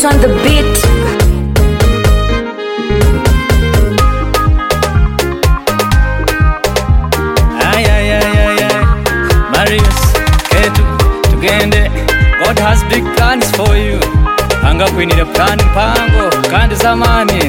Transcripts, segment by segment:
Marius on the beat. Marius, Ketu, tugende. God has big plans for you. Hanga kwinira plan pango kandi zamani.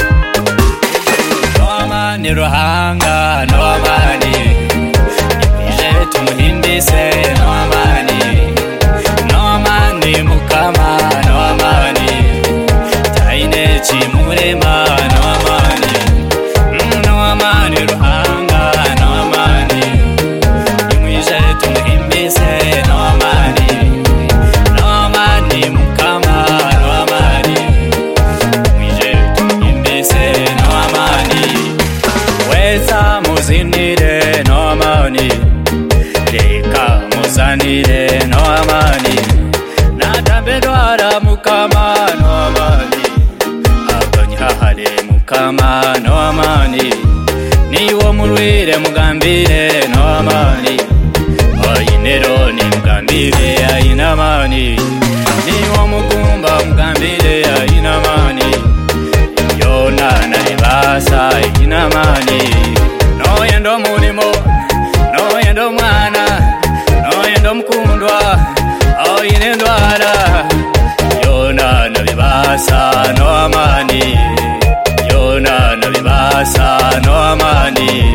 No amani ruhanga, no amani. Ije tumuhimbise, no amani. No amani mukama, no amani. Taine chimurema, no amani. No amani ruhanga, no amani. Ije tumuhimbise, no amani. No amani mukama, no amani. Ije tumuhimbise, no amani. Weza muzinire, no amani. Reka muzanire, no amani. Natambedwara mukama, no amani. Abanyahare mukama, no amani. Niwo murwire mugambire, no amani. Oyinero ni mugambire, ayina amani. Niwo mugumba mugambire, ayina amani. Yona naribasa, ayina amani. Noyendo mulimo, noyendo mwana, noyendo mukundwa, oyine ndwara. Yona nabibasa, no amani. Yona nabibasa, no amani.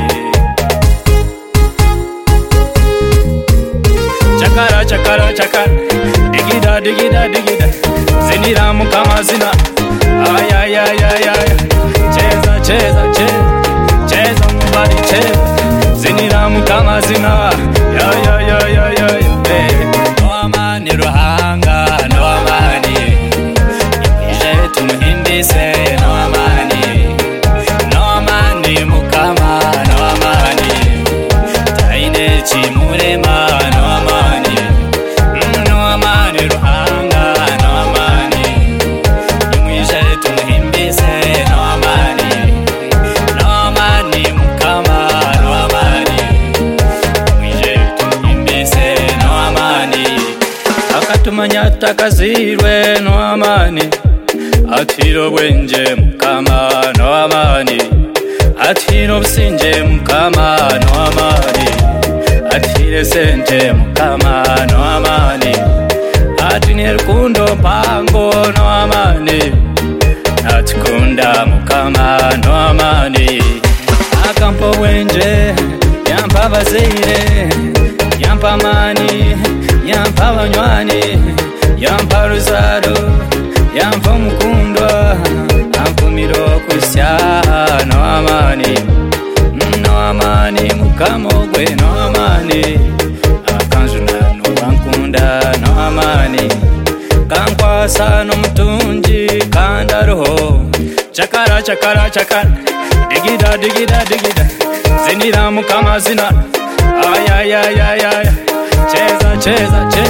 Chakara, chakara, chakara. Digida, digida, digida. Zinira mukama zina. Ay, ay, ay, ay, ay. Cheza, cheza, cheza. Cheza mubari, cheza. Zinira mukama zina. Ya, ya, ya, ya, ya, ya. No amani ruhanga, no amani. Ije tumuhimbise, no amani. No amani mukama, no amani. Taine chimurema, no amani. No amani ruhanga, no amani. Ije tumuhimbise, no amani. No amani mukama, no amani. Ije tumuhimbise, no amani. Akatumanya takazirwe, no amani. Atiro bwenje mukama, no amani. Atiro businje mukama, no amani. Atire sente mukama, no amani. Atine rukundo pango, no amani. Atikunda mukama, no amani. Akampo bwenje yampa abazire, yampa amani, yampa abanywani, yampa ruzaro, yampa mukundwa, ankumiro kusya, no amani. No amani mukama ogwe, no amani. Akanjuna no bankunda, no amani. Kankwasa no mutunji kandaroho. Chakara, chakara, chakara. Digida, digida, digida. Zinira mukama zina. Ay, ay, ay, ay, ay. Cheza, cheza, cheza.